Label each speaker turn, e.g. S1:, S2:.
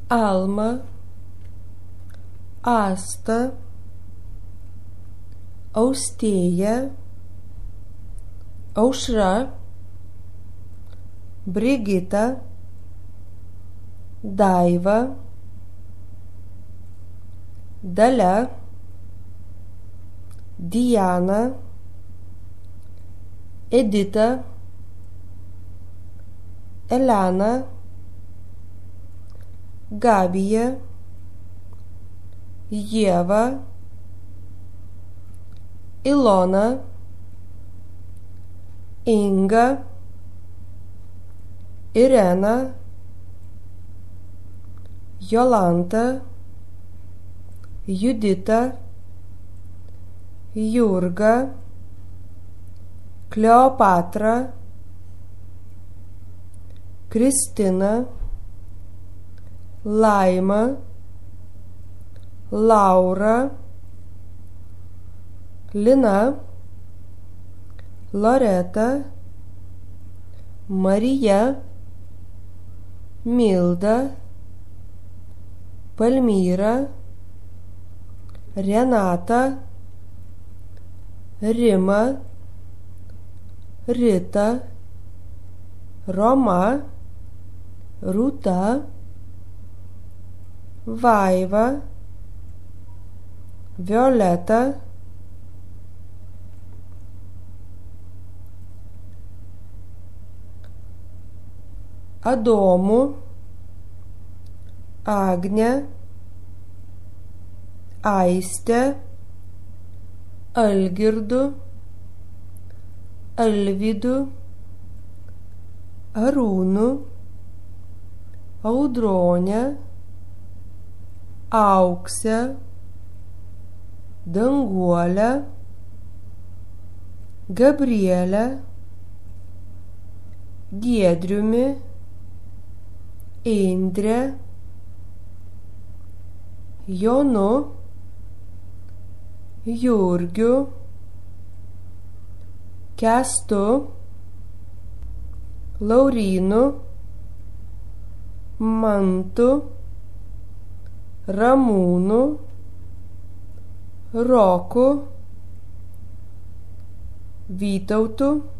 S1: Alma, Asta, Austėja, Aušra, Brigita, Daiva, Dalia, Diana, Edita, Elena, Gabija, Ieva, Ilona, Inga, Irena, Jolanta, Judita, Jurga, Kleopatra, Kristina, Laima, Laura, Lina, Loreta, Marija, Milda, Palmyra, Renata, Rima, Rita, Roma, Rūta, Vaiva, Violeta, Adomu, Agnė, Aistė, Algirdu, Alvydu, Arūnu, Audronė, Auksė, Danguolė, Gabrielė, Giedriumi, Indrė, Jonu, Jurgiu, Kęstu, Laurynu, Mantu, Ramūnu, Roku, Vytautu,